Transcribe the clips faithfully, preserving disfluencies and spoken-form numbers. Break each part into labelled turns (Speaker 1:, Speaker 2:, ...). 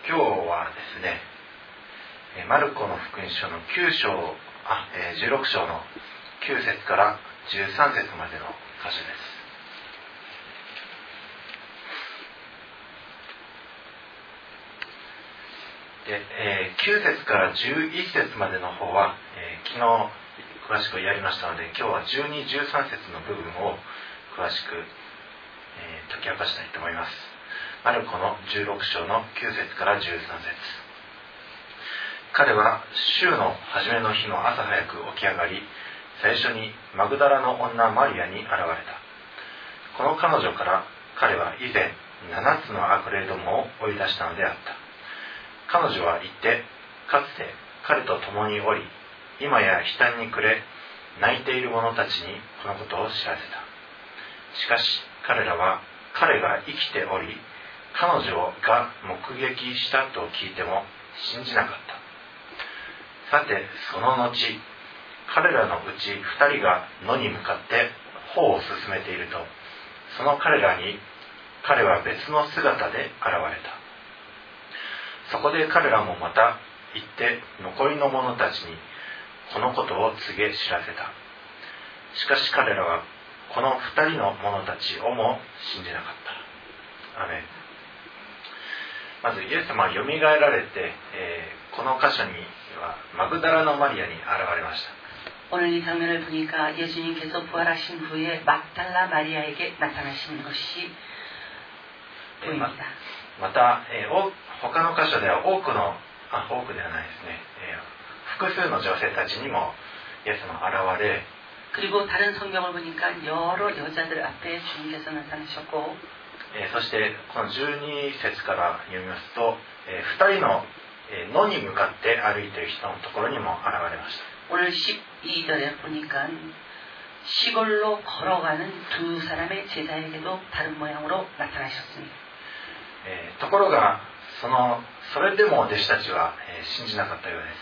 Speaker 1: 今日はですね、マルコの福音書のきゅう章、あ、えー、じゅうろく章のきゅう節からじゅうさん節までの箇所です。で、えー、きゅう節からじゅういち節までの方は、えー、昨日詳しくやりましたので、今日はじゅうに、じゅうさん節の部分を詳しく、えー、解き明かしたいと思います。マルコのじゅうろく章のきゅう節からじゅうさん節。彼は週の初めの日の朝早く起き上がり、最初にマグダラの女マリアに現れた。この彼女から彼は以前ななつの悪霊どもを追い出したのであった。彼女は言って、かつて彼と共におり、今や悲嘆に暮れ泣いている者たちにこのことを知らせた。しかし彼らは彼が生きており、彼女が目撃したと聞いても信じなかった。さてその後、彼らのうち二人が野に向かって歩を進めていると、その彼らに彼は別の姿で現れた。そこで彼らもまた行って残りの者たちにこのことを告げ知らせた。しかし彼らはこの二人の者たちをも信じなかった。アメン。まずイエス様はよみがえられて、えー、この箇所にはマグダラのマリアに現れました。
Speaker 2: 오늘 이 장면을 보니까 예수님께서 부활하신 후에 막달라 마리아에게 나타나시는 것이 보입니다.
Speaker 1: また、えー、他の箇所では多くの、あ、多くではないですね、えー、複数の女性たちにもイエス様が現れ、
Speaker 2: 그리고 다른 성경을 보니까 여러 여자들 앞에 주님께서 나타나셨고,
Speaker 1: えー、そしてこのじゅうに節から読みますと、えー、ふたりの、えー、野に向かって歩いている人のところにも現れました。
Speaker 2: 오늘 십이 절에 보니까 시골로 걸어가는 두 사람의 제자에게도 다른 모양으로 나타나셨습니다.
Speaker 1: えー、ところがそのそれでも弟子たちは、えー、信じなかったようです。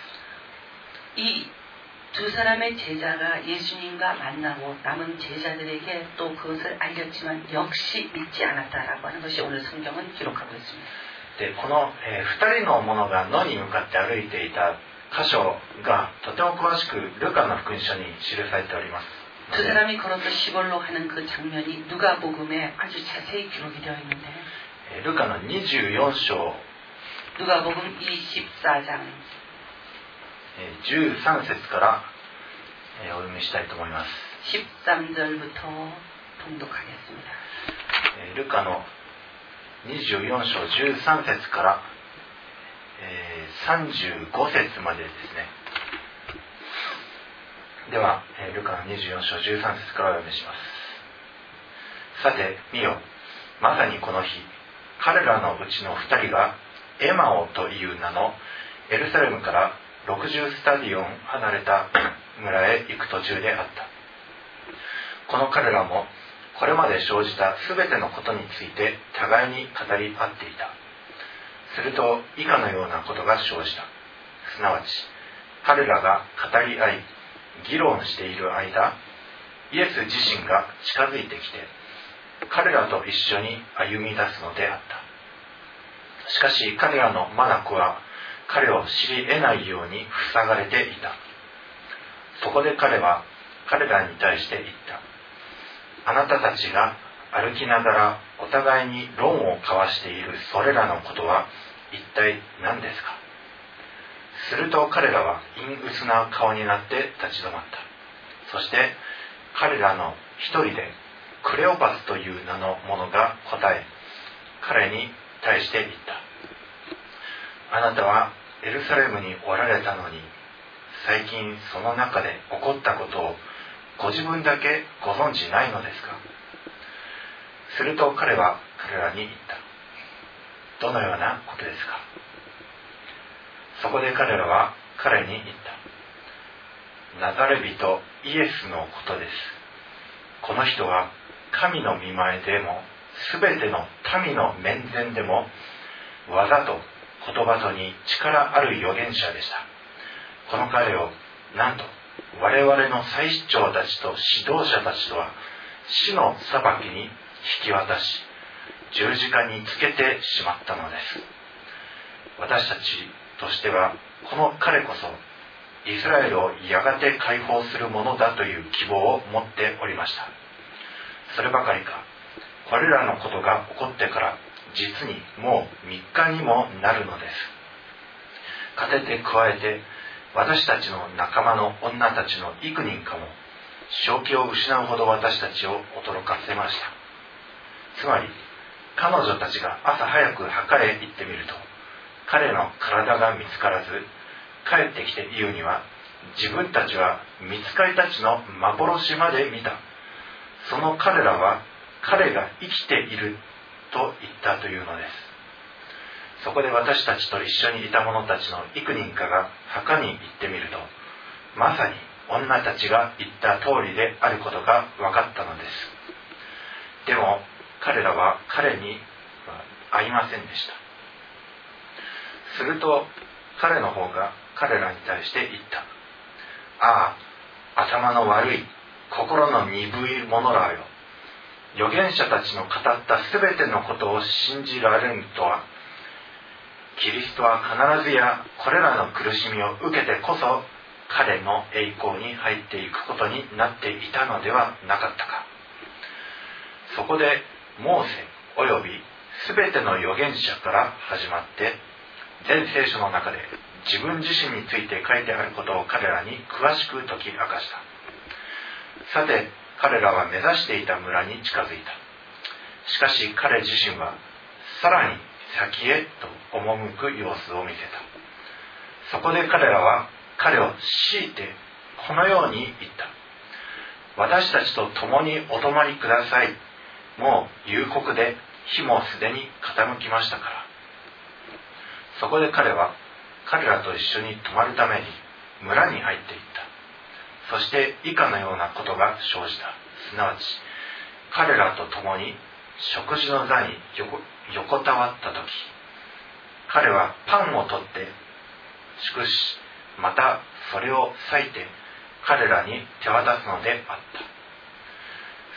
Speaker 2: 이 두 사람의 제자가 예수님과 만나고 남은 제자들에게 또 그것을 알렸지만 역시 믿지 않았다라고 하는 것이 오늘 성경은 기록하고 있습니다.
Speaker 1: でこの、えー、ふたりの者が野に向かって歩いていた箇所がとても詳しくルカの福音書に記されております。
Speaker 2: 두 사람이 걸어서 시골로 가는 그 장면이 누가복음에 아주 자세히 기록이 되어 있는데,
Speaker 1: ルカのにじゅうよん章
Speaker 2: 누가복음 이십사 장
Speaker 1: じゅうさん節からお読みしたいと思います。
Speaker 2: 십삼 절부터 통독하겠습니다.
Speaker 1: ルカのにじゅうよん章じゅうさん節からさんじゅうご節までですね。ではルカのにじゅうよん章じゅうさん節からお読みします。さて見よ、まさにこの日、彼らのうちの二人がエマオという名のエルサレムからろくじゅうスタディオン離れた村へ行く途中であった。この彼らもこれまで生じたすべてのことについて互いに語り合っていた。すると以下のようなことが生じた。すなわち彼らが語り合い議論している間、イエス自身が近づいてきて彼らと一緒に歩み出すのであった。しかし彼らの眼は彼を知り得ないように塞がれていた。そこで彼は彼らに対して言った。あなたたちが歩きながらお互いに論を交わしているそれらのことは一体何ですか。すると彼らは陰鬱な顔になって立ち止まった。そして彼らの一人でクレオパスという名の者が答え、彼に対して言った。あなたはエルサレムにおられたのに、最近その中で起こったことをご自分だけご存じないのですか。すると彼は彼らに言った。どのようなことですか。そこで彼らは彼に言った。ナザレ人イエスのことです。この人は神の御前でもすべての民の面前でも技と言葉とに力ある預言者でした。この彼をなんと我々の祭司長たちと指導者たちとは死の裁きに引き渡し十字架につけてしまったのです。 私たちとしてはこの彼こそイスラエルをやがて解放するものだという希望を持っておりました。そればかりか、これらのことが起こってから実にもうみっかにもなるのです。かてて加えて私たちの仲間の女たちの幾人かも正気を失うほど私たちを驚かせました。つまり彼女たちが朝早く墓へ行ってみると、彼の体が見つからず、帰ってきて言うには、自分たちは御使いたちの幻まで見た。その彼らは彼が生きていると言ったというのです。そこで私たちと一緒にいた者たちの幾人かが墓に行ってみると、まさに女たちが言った通りであることが分かったのです。でも彼らは彼に会いませんでした。すると彼の方が彼らに対して言った。ああ、頭の悪い、心の鈍い者らよ。預言者たちの語ったすべてのことを信じられるとは、キリストは必ずやこれらの苦しみを受けてこそ彼の栄光に入っていくことになっていたのではなかったか。そこでモーセおよびすべての預言者から始まって全聖書の中で自分自身について書いてあることを彼らに詳しく解き明かした。さて彼らは目指していた村に近づいた。しかし彼自身はさらに先へと赴く様子を見せた。そこで彼らは彼を強いてこのように言った。私たちと共にお泊まりください。もう夕刻で日もすでに傾きましたから。そこで彼は彼らと一緒に泊まるために村に入っていった。そして以下のようなことが生じた。すなわち彼らと共に食事の座に 横, 横たわった時、彼はパンを取って祝し、またそれを裂いて彼らに手渡すのであった。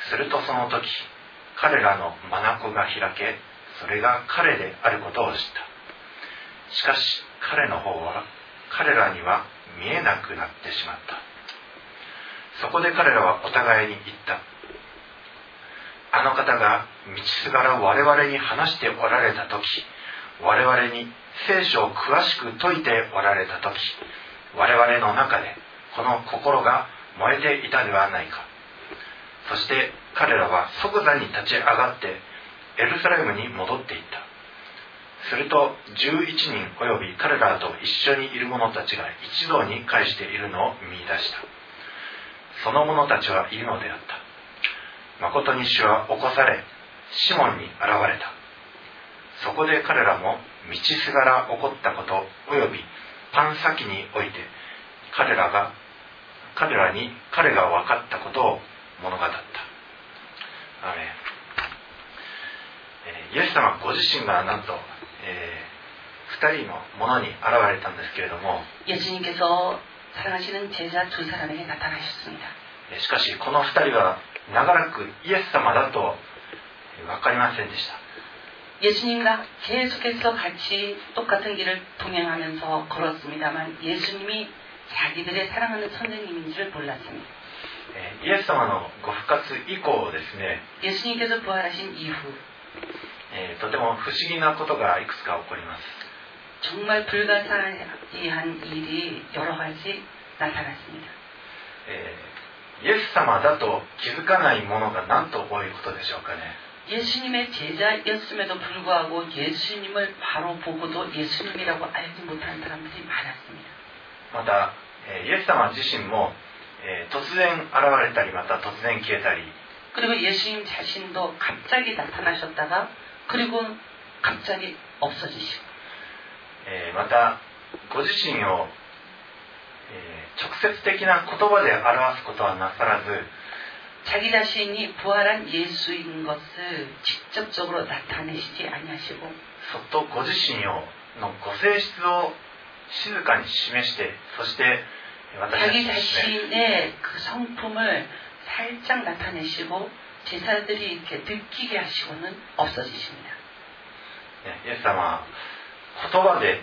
Speaker 1: するとその時彼らの眼が開け、それが彼であることを知った。しかし彼の方は彼らには見えなくなってしまった。そこで彼らはお互いに言った。あの方が道すがら我々に話しておられた時、我々に聖書を詳しく説いておられた時、我々の中でこの心が燃えていたではないか。そして彼らは即座に立ち上がってエルサレムに戻っていった。するとじゅういちにんおよび彼らと一緒にいる者たちが一堂に会しているのを見出した。その者たちは言うのであった。誠に主は起こされ、シモンに現れた。そこで彼らも道すがら起こったことおよびパン先において彼らが彼らに彼が分かったことを物語った。アーメン。イエス様ご自身がなんと、えー、ふたりの者に現れたんですけれども、
Speaker 2: 예수님께서사랑하시는제자두사람에게나타나셨습니다。
Speaker 1: しかしこのふたりは長らくイエス様だと分かりませんでした。
Speaker 2: 예수님과 계속해서 같이 똑같은 길을 동행하면서 걸었습니다만 예수님이 자기들의 사랑하는 선생님인 줄 몰랐습니다.
Speaker 1: イエス様のご復活以降ですね、
Speaker 2: 예수님께서 부활하신 이후
Speaker 1: とても不思議なことがいくつか起こります。
Speaker 2: 정말 불가사의한 일이 여러 가지 나타났습니다.
Speaker 1: イエス様だと気づかないものがなんと多いことでしょうかね。
Speaker 2: 예수님의 제자였음에도 불구하고 예수님을 바로 보고도 예수님이라고 알지 못하는 사람들이 많았습니다.
Speaker 1: またイエス様自身も突然現れたりまた突然消えたり、
Speaker 2: 그리고 예수님 자신도 갑자기 나타나셨다가 그리고 갑자기 없어지시고,
Speaker 1: またご自身を直接的な言葉で表すことはなさらず、
Speaker 2: 자기 자신이 부활한 예수인 것을 직접적으로 나타내시지 아니하시고
Speaker 1: そっとご自身をのご性質を静かに示して、そして私たち
Speaker 2: 자기 자신의 그 성품을 살짝 나타내시고 제자들이 이렇게 느끼게 하시고는 없어지십니다.
Speaker 1: イエス様は言葉で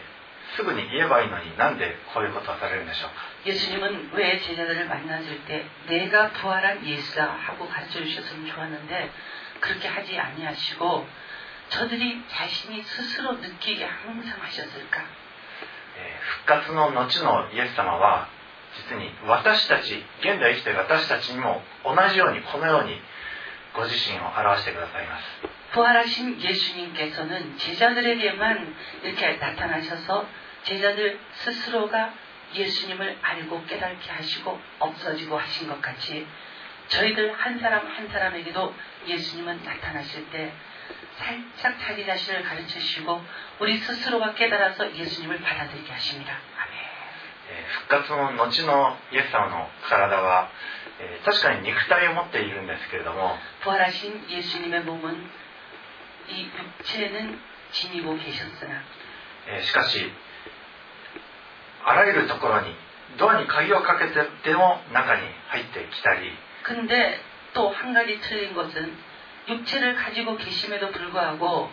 Speaker 1: すぐに言えばいいのになんでこういうことをされるんでしょうか。
Speaker 2: 예수님은 왜 제자들을 만났을 때 내가 부활한 예수다 하고 가르쳐 주셨으면 좋았는데 그렇게 하지 아니하시고 저들이 자신이 스스로 느끼게 항상 하셨을까?
Speaker 1: 復活の後のイエス様は実に私たち現代生きている私たちにも同じようにこのようにご自身を表してくださいます。
Speaker 2: 부활하신 예수님께서는 제자들에게만 이렇게 나타나셔서 제자들 스스로가 예수님을 알고 깨닫게 하시고 없어지고 하신 것 같이 저희들 한 사람 한 사람에게도 예수님은 나타나실 때 살짝 자기 자신을 가르치시고 우리 스스로가 깨달아서 예수님을 받아들이게 하십니다. 아멘.
Speaker 1: 復活の後のイエス様の体は確かに肉体を持っているんですけれども
Speaker 2: 부활하신 예수님의 몸은 이 육체는 지니고 계셨으나
Speaker 1: しかしあらゆるところにドアに鍵をかけてでも中に入ってきたり
Speaker 2: 근데 또 한 가지 틀린 것은 육체를 가지고 계심에도 불구하고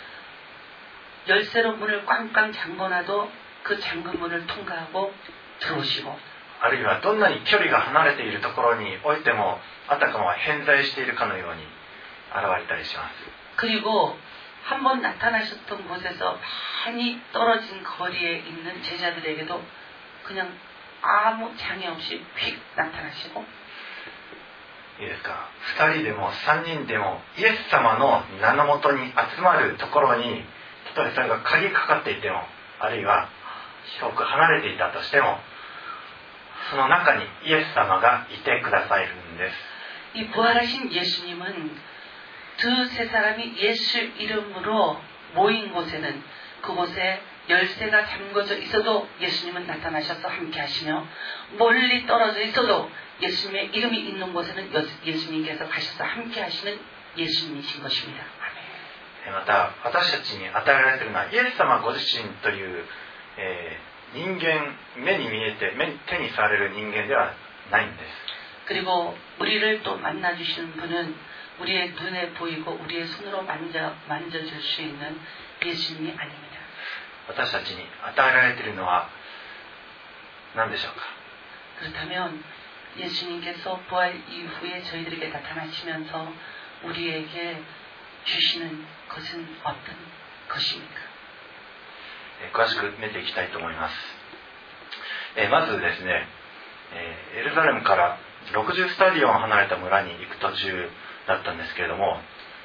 Speaker 2: 열쇠로 문을 꽝꽝 잠궈놔도 그 잠근 문을 통과하고 들어오시고
Speaker 1: あるいはどんなに距離が離れているところにおいてもあたかも偏在しているかのように現れたりします。
Speaker 2: 그리고 한번 나타나셨던 곳에서 많이 떨어진 거리에 있는 제자들에게도 그냥 아무 장애 없이 휙 나타나시고
Speaker 1: いいですか。二人でも三人でもイエス様の名のもとに集まるところにたとえそれが鍵かかっていてもあるいは遠く離れていたとしてもその中にイエス様がいてくださるんです。
Speaker 2: 이 부활하신 예수님은 두세 사람이 예수 이름으로 모인 곳에는 그곳에 열쇠가 잠궈져 있어도 예수님은 나타나셔서 함께 하시며 멀리 떨어져 있어도 예수님의 이름이 있는 곳에는 예수님께서 가셔서 함께 하시는 예수님이신 것입니다.
Speaker 1: また私たちに与えられているのはイエス様ご自身という、えー、人間目に見えて目手に触れる人間ではないんです。
Speaker 2: 그리고 우리를 또 만나주시는 분은 우리의 눈에 보이고 우리의 손으로 만져, 만져줄 수 있는 예수님이 아닙니다.
Speaker 1: 私たちに与えられているのは何でしょうか。
Speaker 2: 그렇다면 예수님께서 부활 이후에 저희들에게 나타나시면서 우리에게 주시는 것은 어떤 것입니까?
Speaker 1: 詳しく見ていきたいと思います。えまずですね、エルサレムからろくじゅうスタディオン離れた村に行く途中だったんですけれども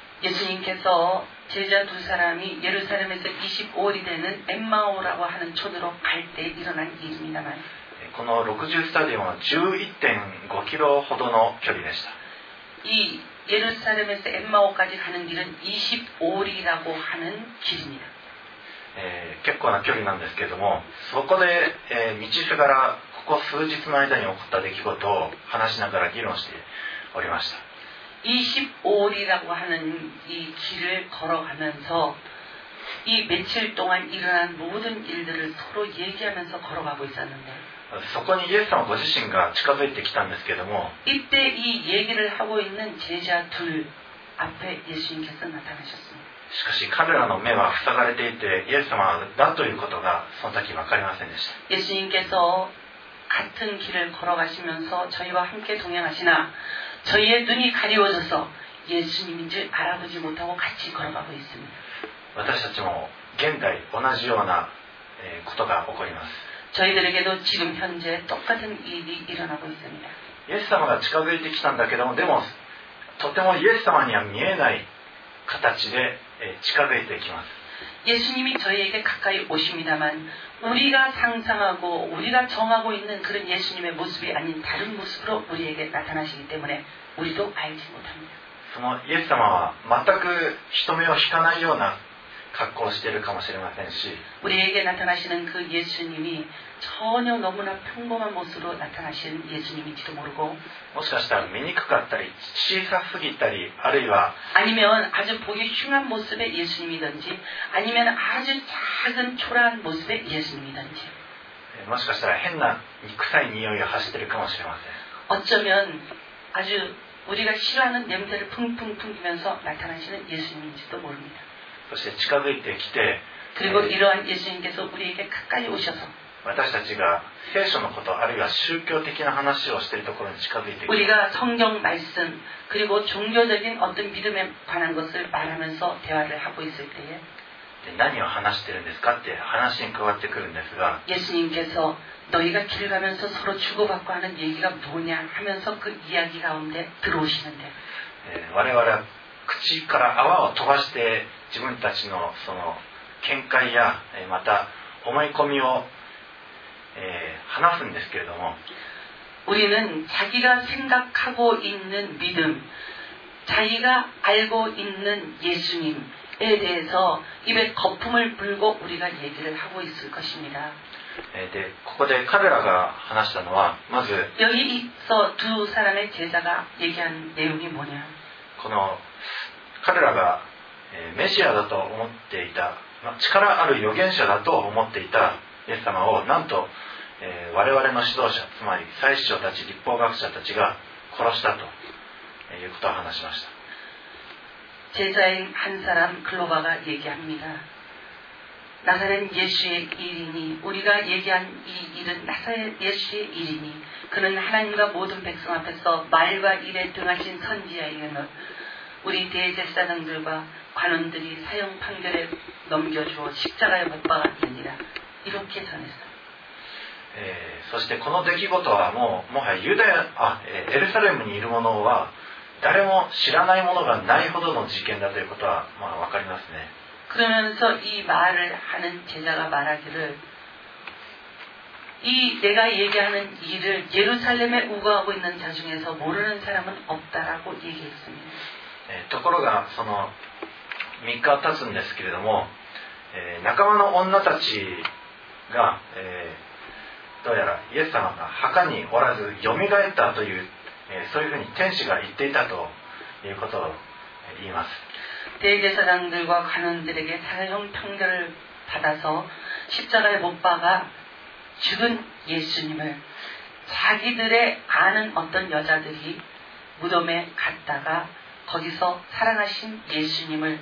Speaker 2: 예수님께서 제자 두 사람이 예루살렘에서 이십오 일이 되는 엠마오라고 하는 촌으로 갈 때 일어난 일입니다만
Speaker 1: このろくじゅうスタディオンは じゅういってんごキロほどの距離でした。
Speaker 2: 이 예루살렘에서 엠마오까지 가는 길은 이십오 일이라고 하는 길입니다.
Speaker 1: えー、結構な距離なんですけれどもそこで、えー、道すがらここ数日の間に起こった出来事を話しながら議論しておりました。
Speaker 2: 이십오 일이라고 하는 이 길을 걸어가면서 이 며칠 동안 일어난 모든 일들을 서로 얘기하면서 걸어가고 있었는데
Speaker 1: そこにイエス様ご自身が近づいてきたんですけれども
Speaker 2: 이때 이 얘기를 하고 있는 제자 둘 앞에 예수님께서 나타나셨습니다.
Speaker 1: しかし彼らの目は塞がれていてイエス様だということがその時分かりませんでした。
Speaker 2: 예수님께서 같은 길을 걸어가시면서 저희와 함께 동행하시나 저희의 눈이 가리워져서 예수님인 줄 알아보지 못하고 같이 걸어가고 있습니다.
Speaker 1: 私たちも現代同じようなことが起こります。
Speaker 2: 저희들에게도 지금 현재 똑같은 일이 일어나고 있습니다.
Speaker 1: イエス様が近づいてきたんだけどもでもとてもイエス様には見えない形で近づいてきます。
Speaker 2: 예수님이 저희에게 가까이 오십니다만 우리가 상상하고 우리가 정하고 있는 그런 예수님의 모습이 아닌 다른 모습으로 우리에게 나타나시기 때문에 우리도 알지 못합니다.
Speaker 1: そのイエス様は全く人目を引かないような格好をしているかもしれませんし
Speaker 2: 우리에게 나타나시는 그 예수님이 전혀 너무나 평범한 모습으로 나타나시는 예수님인지도 모르고
Speaker 1: もしかしたら見にくかったり小さすぎたりあるいは
Speaker 2: 아니면 아주 보기 흉한 모습의 예수님이든지 아니면 아주 작은 초라한 모습의 예수님이든지
Speaker 1: もしかしたら変な臭い匂いを発しているかもしれません
Speaker 2: 어쩌면 아주 우리가 싫어하는 냄새를 풍풍 풍기면서 나타나시는 예수님인지도 모릅니다.
Speaker 1: そして近づいてきて、
Speaker 2: 그리고 이러한 예수님께서 우리에게 가까이 오셔서
Speaker 1: 私たちが聖書のこと、あるいは宗教的な話をしているところに近づいてきて、
Speaker 2: 우리가 성경 말씀 그리고 종교적인 어떤 믿음에 관한 것을 말하면서 대화를 하고 있을 때에
Speaker 1: 何を話してるんですかって話に加わってくるんですが、
Speaker 2: 예수님께서 너희가 길 가면서 서로 주고받고 하는 얘기가 뭐냐 하면서 그 이야기 가운데 들어오시는데,
Speaker 1: 我々は口から泡を飛ばして自分たちのその見解やまた思い込みを話すんですけれども、
Speaker 2: 우리는 자기가 생각하고 있는 믿음, 자기가 알고 있는 예수님에 대해서 입에 거품을 불고 우리가 얘기를 하고 있을 것입니다.
Speaker 1: でここで彼らが話したのは、まず
Speaker 2: 여기서 두 사람의 제자가 얘기한 내용이 뭐냐?
Speaker 1: この彼らがメシアだと思っていた、力ある預言者だと思っていたイエス様を、なんと、えー、我々の指導者、つまり祭司長たち、立法学者たちが殺したということを話しました。
Speaker 2: 제자인 한 사람 글로바가 얘기합니다. 나사렛 예수의 일이니, 우리가 얘기한 이 일은 나사렛 예수의 일이니, 그는 하나님과 모든 백성 앞에서 말과 일에 등하신 선지자이며 우리 대제사장들과 관원들이 사형 판결에 넘겨주어 십자가에 못 박았느니라. 이렇게 전했어요.
Speaker 1: えー、そしてこの出来事はもうもはやユダヤあエルサレムにいる者は誰も知らないものがないほどの事件だということはまあわかりますね。
Speaker 2: 그러면서 이 말을 하는 제자가 말하기를, 이 내가 얘기하는 일을 예루살렘에 우거하고 있는 자 중에서 모르는 사람은 없다라고 얘기했습니다.
Speaker 1: えー、ところがそのみっか経つんですけれども、えー、仲間の女たちが、えー、どうやらイエス様が墓におらずよみがえったという、えー、そういうふうに天使が言っていたということを言います。
Speaker 2: 대제사장들과 관원들에게 사형 판결을 받아서 십자가에 못 박아 죽은 예수님을 자기들의 아는 어떤 여자들이 무덤에 갔다가 거기서 살아나신 예수님을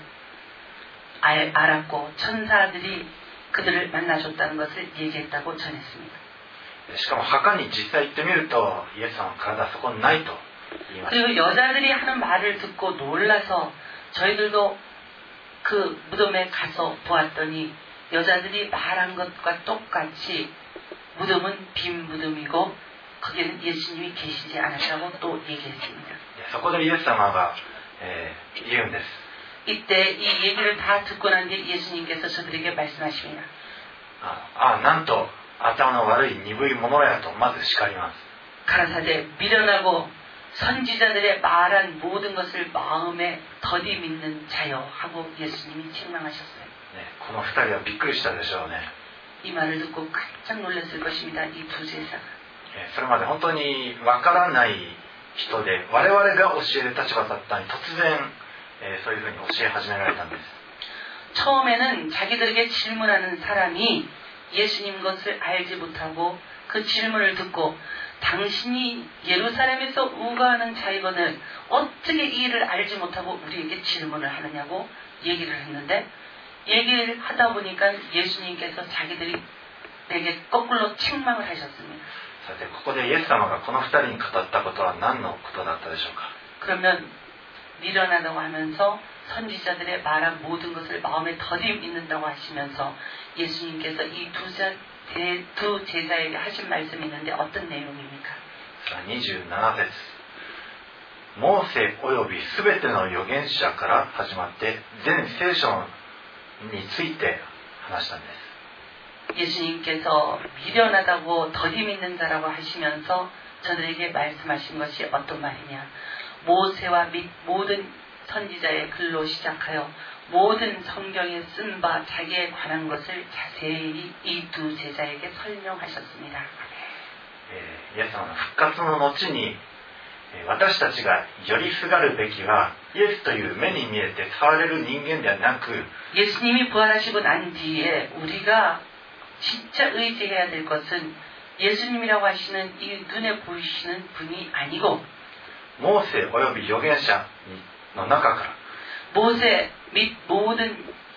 Speaker 2: 알, 알았고 천사들이 그들을 만나줬다는 것을 얘기했다고 전했습니다.
Speaker 1: しかも墓に実際行ってみるとイエス様の体はそこにないと言います。
Speaker 2: 그리고 여자들이 하는 말을 듣고 놀라서 저희들도 그 무덤에 가서 보았더니 여자들이 말한 것과 똑같이 무덤은 빈 무덤이고 거기는 예수님이 계시지 않았다고 또 얘기했습니다.
Speaker 1: そこでイエス様が、えー、言うんです。
Speaker 2: 이때 이 얘기를 다 듣고 난 뒤에 예수님께서 저들에게 말씀하십니다.
Speaker 1: ああ、なんと頭の悪い鈍い者やとまず叱ります。
Speaker 2: 가라사대 미련하고 선지자들의 말한 모든 것을 마음에 더디 믿는 자여 하고 예수님이 책망하셨어요.
Speaker 1: ね、この二人はびっくりしたでしょうね。
Speaker 2: 이 말을 듣고 깜짝 놀랐을 것입니다. 이 두 제사가.
Speaker 1: それまで本当にわからない人で我々が教える立場だったのに突然、えー、そういうふうに教え始められたんです。
Speaker 2: 처음에는 자기들에게 질문하는 사람이 예수님 것을 알지 못하고 그 질문을 듣고 당신이 예루살렘에서 우거하는 자이거늘 어떻게 이 일을 알지 못하고 우리에게 질문을 하느냐고 얘기를 했는데, 얘기를 하다 보니까 예수님께서 자기들이 내게 거꾸로 책망을 하셨습니다.
Speaker 1: さてここでイエス様がこの二人に語ったことは何のことだったでしょうか。
Speaker 2: 그러면 미련하다고 하면서 선지자들의 말한 모든 것을 마음에 더디 믿는다고 하시면서 예수님께서 이 두 두 제자에게 하신 말씀이 있는데 어떤 내용입니까?
Speaker 1: にじゅうなな節、モーセおよびすべての預言者から始まって全聖書について話したんです。
Speaker 2: 예수님께서 미련하다고 더디 믿는 자라고 하시면서 저들에게 말씀하신 것이 어떤 말이냐? 모세와 및 모든 선지자의 글로 시작하여 모든 성경에 쓴 바 자기에 관한 것을 자세히 이 두 제자에게 설명하셨습니다.
Speaker 1: イエス様の復活の後に私たちがよりすがるべきはイエスという目に見えて触れる人間ではなく
Speaker 2: 예수님이 부활하시고 난 뒤에 우리가 진짜 의지해야 될 것은 예수님이라고 하시는 이 눈에 보이시는 분이 아니고
Speaker 1: モーセおよび預言者の中から
Speaker 2: 모세 및 모든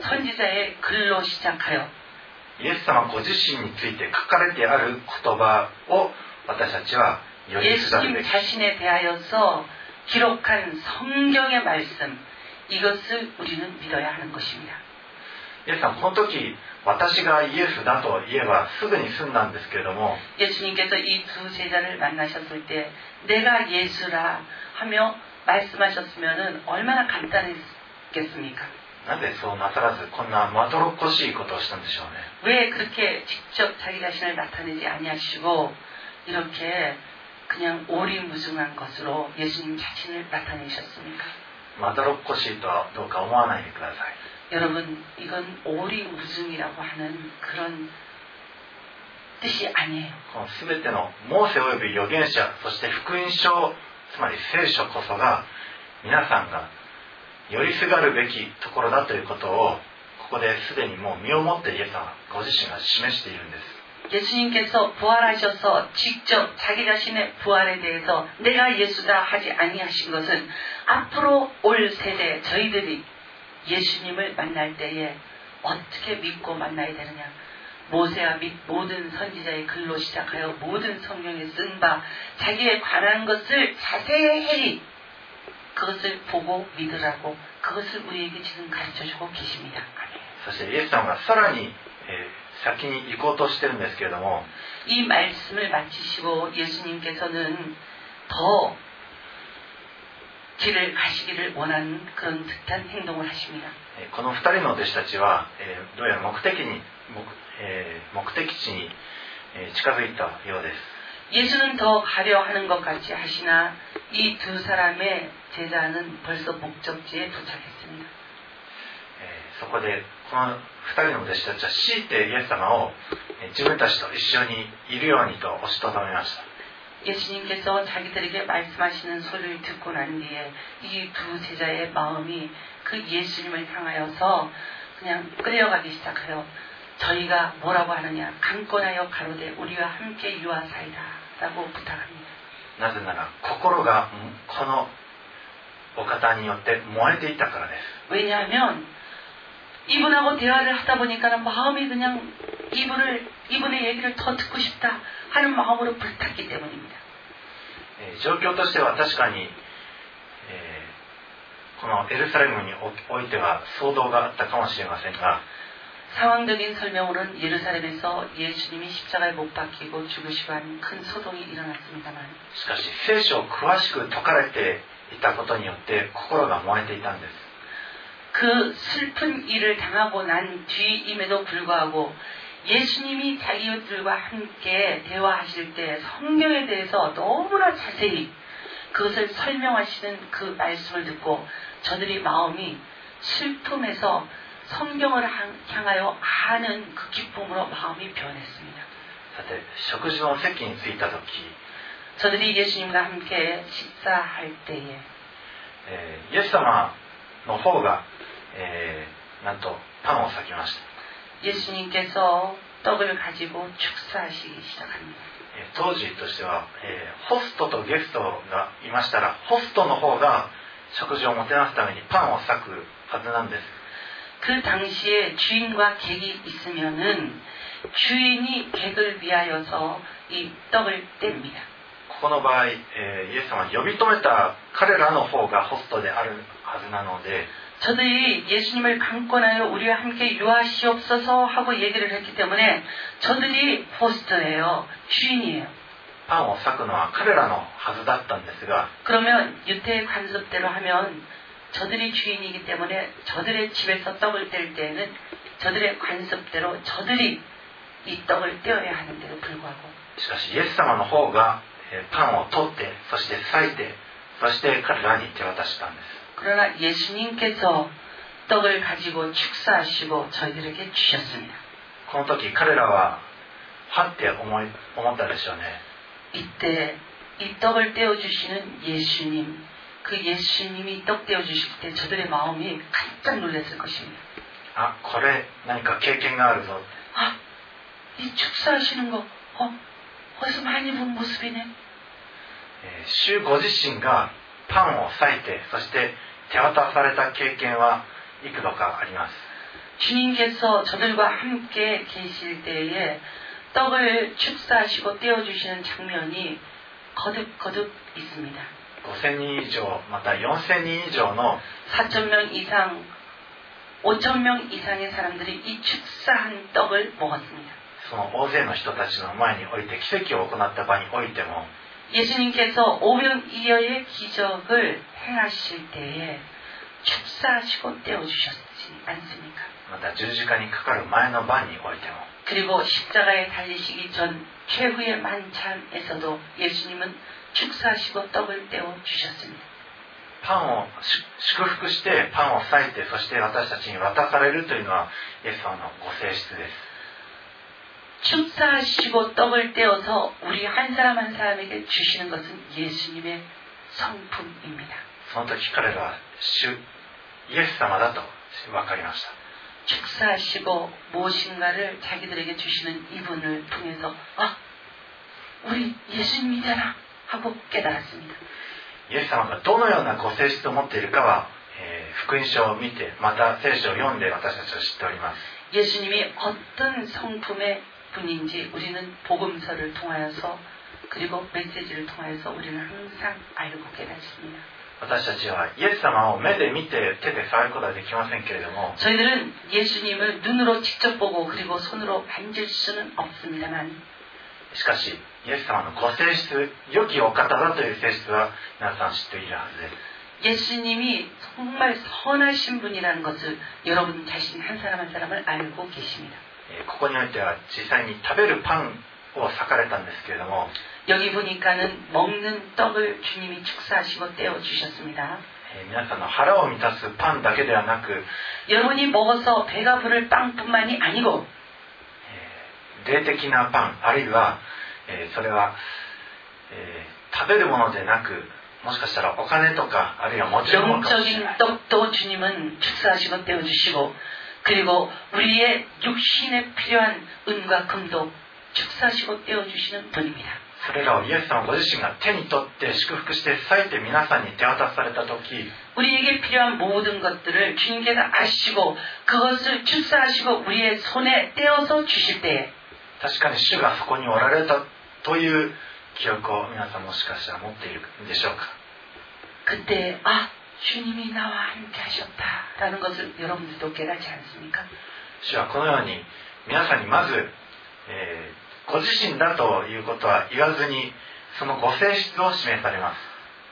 Speaker 2: 선지자의 글로 시작하여
Speaker 1: イエス様ご自身について書かれてある言葉を私たちはよりすがるべ
Speaker 2: 예수님
Speaker 1: き。
Speaker 2: 자신에 대하여서 기록한 성경의 말씀, 이것을 우리는 믿어야 하는 것입니다.
Speaker 1: イエスさんこの時私がイエスだと言えばすぐに済んだんですけれども
Speaker 2: 예수님께서 이 두 제자를 만나셨을 때 내가 예수라 하며 말씀하셨으면 얼마나 간단했겠습니까?
Speaker 1: なぜそうなさらずこんなまどろっこしいことをしたんでしょうね。
Speaker 2: 왜 그렇게 직접 자기 자신을 나타내지 아니하시고 이렇게 그냥 오리무중한 것으로 예수님 자신을 나타내셨습니까?
Speaker 1: まどろっこしいとはどうか思わないでください。
Speaker 2: 여러분, 이건 오리무중이라고 하는 그런 뜻이 아니에요.
Speaker 1: この全てのモーセおよび預言者そして福音書つまり聖書こそが皆さんがよりすがるべきところだということをここですでにもう身をもってイエス様ご自身が示しているんです。
Speaker 2: 예수님께서 부활하셔서 직접 자기 자신의 부활에 대해서 내가 예수다 하지 아니하신 것은 앞으로 올 세대 저희들이 예수님을 만날 때에 어떻게 믿고 만나야 되느냐. 모세와 및 모든 선지자의 글로 시작하여 모든 성경에 쓴 바 자기에 관한 것을 자세히 그것을 보고 믿으라고 그것을 우리에게 지금 가르쳐주고 계십니다.
Speaker 1: そしてイエス様がさらに、えー、先に行こうとしてるんですけれども
Speaker 2: 이 말씀을 마치시고 예수님께서는 더 길을 가시기를 원하는 그런 듯한 행동을 하십니다.
Speaker 1: このふたりの弟子たちは、えー、どうやら目的に 目, えー、目的地に、えー、近づいたようです。
Speaker 2: 예수는 더 가려 하는 것 같이 하시나 이 두 사람의 제자는 벌써 목적지에 도착했습니다.
Speaker 1: えー、そこでこのふたりの弟子たちは強いてイエス様を自分たちと一緒にいるようにと押しとどめました。
Speaker 2: 예수님께서 자기들에게 말씀하시는 소리를 듣고 난 뒤에 이 두 제자의 마음이 그 예수님을 향하여서 그냥 끌려가기 시작하여 저희가 뭐라고 하느냐 강권하여 가로되 우리와 함께 유하사이다 라고 부탁합니다.
Speaker 1: なぜなら心がこのお方によって燃えていたからです。
Speaker 2: 왜냐하면 이분하고 대화를 하다 보니까 마음이 그냥 이분을, 이분의 얘기를 더 듣고 싶다 하는 마음으로 불탔기 때문입니다.
Speaker 1: えー、状況としては確かに、えー、このエルサレムにおいては騒動があったかもしれませんが
Speaker 2: 상황적인 설명으로는 예루살렘에서 예수님이 십자가에 못 박히고 죽으시고 한 큰 소동이 일어났습니다만
Speaker 1: しかし聖書を詳しく説かれていたことによって心が燃えていたんです。
Speaker 2: 그 슬픈 일을 당하고 난 뒤임에도 불구하고 예수님이 자기들과 함께 대화하실 때 성경에 대해서 너무나 자세히 그것을 설명하시는 그 말씀을 듣고 저들이 마음이 슬픔에서 성경을 향하여 아는 그 기쁨으로 마음이 변했습니다.
Speaker 1: さて食事の席に着いた時
Speaker 2: 저들이 예수님과 함께 식사할 때에
Speaker 1: えー、イエス様の方が、えー、なんとパンを裂きました。
Speaker 2: 예수님께서 떡을 가지고 축사하시기 시작합니다.
Speaker 1: えー、当時としては、えー、ホストとゲストがいましたらホストの方が食事をもてなすためにパンを裂くはずなんです。
Speaker 2: 그 당시에 주인과 객이 있으면은 주인이 객을 위하여서 이 떡을 뗍니다.
Speaker 1: ここの場合、えー、イエス様は呼び止めた彼らの方がホストであるはずなので
Speaker 2: 저들이 예수님을 강권하여 우리와 함께 유하시옵소서 하고 얘기를 했기 때문에 저들이 호스트예요. 주인이에요.
Speaker 1: パンを裂くのは彼らのはずだったんですが
Speaker 2: 그러면 유태의 관습대로 하면 저들이 주인이기 때문에 저들의 집에서 떡을 뗄 때에는 저들의 관습대로 저들이 이 떡을 떼어야 하는데도 불구하고
Speaker 1: しかしイエス様の方がパンを取ってそして裂いてそして彼らに手渡したんです。
Speaker 2: 그러나 예수님께서 떡을 가지고 축사하시고 저희들에게 주셨습니다.
Speaker 1: この時彼らははって思い思ったでしょうね。
Speaker 2: 이때 이 떡을 떼어주시는 예수님 그 예수님이 떡 떼어주실 때 저들의 마음이 깜짝 놀랐을 것입니다.
Speaker 1: あ、これ何か経験があるぞ。
Speaker 2: 아, 이 축사하시는 거 어, 어디서 많이 본 모습이네.
Speaker 1: えー、主ご自身がパンを裂いてそして手渡された経験はいく度かあります。
Speaker 2: 주님께서 저들과 함께 계실 때에 떡을 축사하시고 떼어주시는 장면이 거듭거듭 있습니다.
Speaker 1: ごせんにん以上またよんせんにん以上の
Speaker 2: 사천 명 이상, 오천 명 이상의 사람들이 이 축사한 떡을 먹었습니다.
Speaker 1: その大勢の人たちの前において奇跡を行った場においても
Speaker 2: 예수님께서 오병이어의 기적을 행하실 때에 축사하시고 떼어주셨지 않습니까?
Speaker 1: また十字架にかかる前の晩においても
Speaker 2: 그리고 십자가에 달리시기 전 최후의 만찬에서도 예수님은 축사하시고 떡을 떼어주셨습니다.
Speaker 1: パンを祝福してパンを裂いてそして私たちに渡されるというのはイエス様のご性質です。
Speaker 2: 축사하시고 떡을 떼어서 우리 한 사람 한 사람에게 주시는 것은 예수님의 성품입니다.
Speaker 1: その時彼らは主イエス様だと分かりました。
Speaker 2: 축사하시고 무엇인가를 자기들에게 주시는 이분을 통해서 아, 우리 예수님이잖아 하고 깨달았습니다.
Speaker 1: イエス様がどのようなご性質を持っているかは、えー、福音書を見てまた聖書を読んで私たちは知っております。
Speaker 2: 예수님이 어떤 성품의 분인지 우리는 복음서를 통하여서 그리고 메시지를 통하여서 우리는 항상 알고 깨닫습니다.
Speaker 1: 私たちはイエス様を目で見て手で触ることはできませんけれども
Speaker 2: 저희들은 예수님을 눈으로 직접 보고 그리고 손으로 만질 수는 없습니다만
Speaker 1: しかしイエス様のご性質良きお方だという性質は皆さん知っているはずです。
Speaker 2: 예수님이 정말 선하신 분이라는 것을 여러분 자신 한 사람 한 사람을 알고 계십니다.
Speaker 1: ここにおいては実際に食べるパンを裂かれたんですけれども
Speaker 2: 여기 보니까는 먹는 떡을 주님이 축사하시고 떼어주셨습니다.
Speaker 1: 皆さんの腹を満たすパンだけではなく
Speaker 2: 여러분이 먹어서 배가 부를 빵뿐만이 아니고
Speaker 1: 霊的なパンあるいはそれは食べるものでなくもしかしたらお金とかあるいは持ち物かもしれない
Speaker 2: 영적인 떡도 주님은 축사하시고 떼어주시고 그리고 우리의 육신에 필요한 은과 금도 축사하시고 떼어주시는 분입니다.
Speaker 1: それらをイエス様ご自身が手に取って祝福して裂いて皆さんに手渡された時
Speaker 2: 우리에게 필요한 모든 것들을 주님께서 아시고 그것을 축사하시고 우리의 손에 떼어서 주실 때에
Speaker 1: 確かに主がそこにおられたという記憶を皆さんもしかしたら持っているんでしょうか
Speaker 2: 그때 아 주님이 나와 함께 하셨다라는 것을 여러분들도 깨닫지 않습니까?
Speaker 1: 主はこのように皆さんにまず、えーご自身だということは言わずにそのご性質を示されます。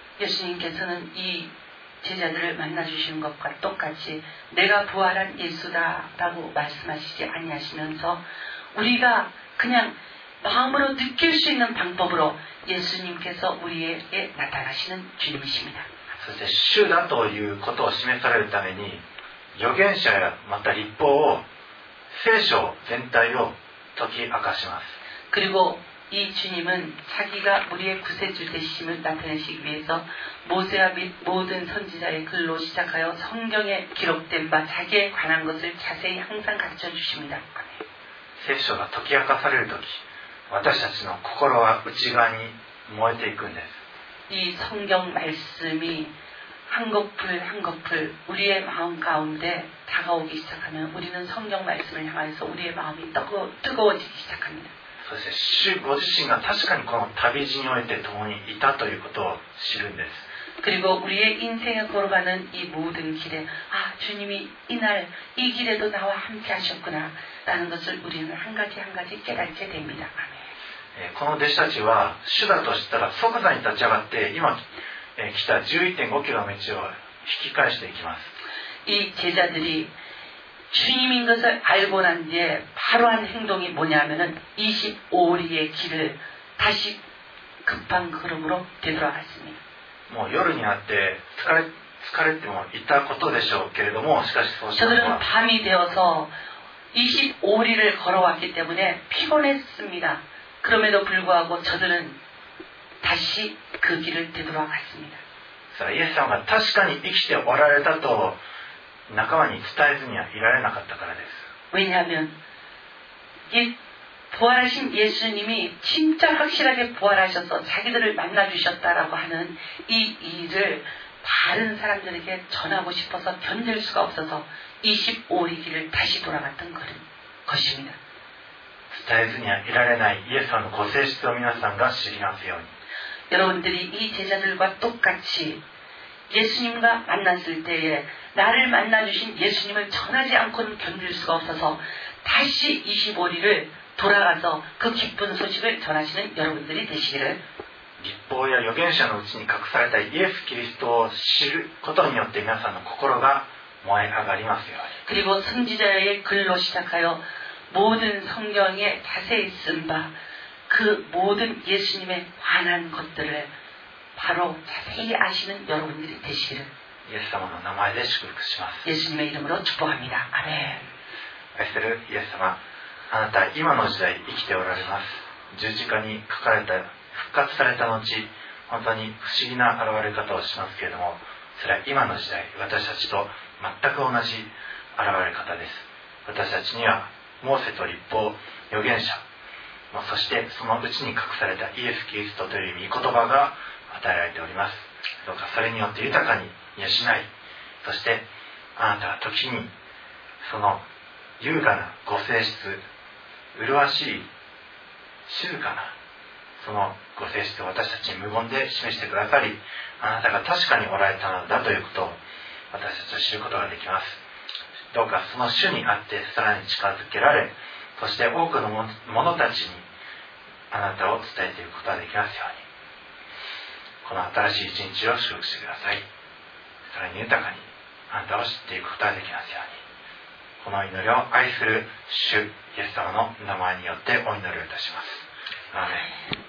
Speaker 2: 예수님께서는 이 제자들을 만나주시는 것과 똑같이 내가 부활한 예수다라고 말씀하시지 아니하시면서 우리가 그냥 마음으로 느낄 수 있는 방법으로 예수님께서 우리에게 나타나시는 주님이십니다.
Speaker 1: そして主だということを示されるために預言者やまた律法を聖書全体を解き明かします。
Speaker 2: 그리고 이 주님은 자기가 우리의 구세주 되심을 나타내시기 위해서 모세와 및 모든 선지자의 글로 시작하여 성경에 기록된 바 자기에 관한 것을 자세히 항상 가르쳐 주십니다.
Speaker 1: 聖書が解き明かされるとき、私たちの心は内側に燃えていくんです。
Speaker 2: 이 성경 말씀이 한 거풀 한 거풀 우리의 마음 가운데 다가오기 시작하면 우리는 성경 말씀을 향해서 우리의 마음이 뜨거, 뜨거워지기 시작합니다.
Speaker 1: そして主ご自身が確かにこの旅路において共にいたということを知るんです。
Speaker 2: 그리고 우리의 인생에 걸어가는 이 모든 길에 아 주님이 이날 이 길에도 나와 함께 하셨구나 라는 것을 우리는 한 가지 한 가지 깨닫게 됩니다. 아멘.
Speaker 1: この弟子たちは主だとしたら即座に立ち上がって今来た じゅういってんごキロの道を引き返していきます。
Speaker 2: 이 제자들이 주님인 것을 알고 난 뒤에 바로 한 행동이 뭐냐면은 이십오 리의 길을 다시 급한 걸음으로 되돌아갔습니다.
Speaker 1: もう夜になって疲れ疲れてもいたことでしょうけれどもしかしそうしたの
Speaker 2: 저들은
Speaker 1: は
Speaker 2: 밤이 되어서 이십오 리를 걸어왔기 때문에 피곤했습니다. 그럼에도 불구하고 저들은 다시 그 길을 되돌아갔습니다.
Speaker 1: イエス様が確かに生きておられたと仲間に伝えずにはいられなかったからです。
Speaker 2: 왜냐하면 이 부활하신 예수님이 진짜 확실하게 부활하셔서 자기들을 만나주셨다라고 하는 이 일을 다른 사람들에게 전하고 싶어서 견딜 수가 없어서 이십오 리 길을 다시 돌아갔던 것입니다.
Speaker 1: 伝えずにはいられないイエス様のご性質を皆さんが知りますように。
Speaker 2: 여러분들이 이 제자들과 똑같이 예수님과 만났을 때에 나를 만나주신 예수님을 전하지 않고는 견딜 수가 없어서 다시 이십오 리를 돌아가서 그 기쁜 소식을 전하시는 여러분들이 되시기를.
Speaker 1: 律法や預言者のうちに隠されたイエス・キリストを知ることによって皆さんの心が燃え上がりますように。
Speaker 2: 그리고 선지자의 글로 시작하여 모든 성경에 자세히 쓴 바 그 모든 예수님에 관한 것들을 바로 자세히 아시는 여러분들이 되시기를
Speaker 1: イエス様の名前で祝福します。
Speaker 2: 예수님의 이름으로 축복합니다. 아멘.
Speaker 1: 愛するイエス様、あなたは今の時代生きておられます。十字架に書かれた復活された後、本当に不思議な現れ方をしますけれども、それは今の時代私たちと全く同じ現れ方です。私たちにはモーセと律法、預言者、そしてそのうちに隠されたイエス・キリストという御言葉が与えられております。どうかそれによって豊かに養い、そしてあなたは時にその優雅なご性質、麗しい静かなそのご性質を私たちに無言で示してくださり、あなたが確かにおられたのだということを私たちは知ることができます。どうかその主にあってさらに近づけられ、そして多くの者たちにあなたを伝えていくことができますように、この新しい一日を祝福してください。さらに豊かにあなたを知っていくことができますように、この祈りを愛する主イエス様の名前によってお祈りをいたします。アーメン。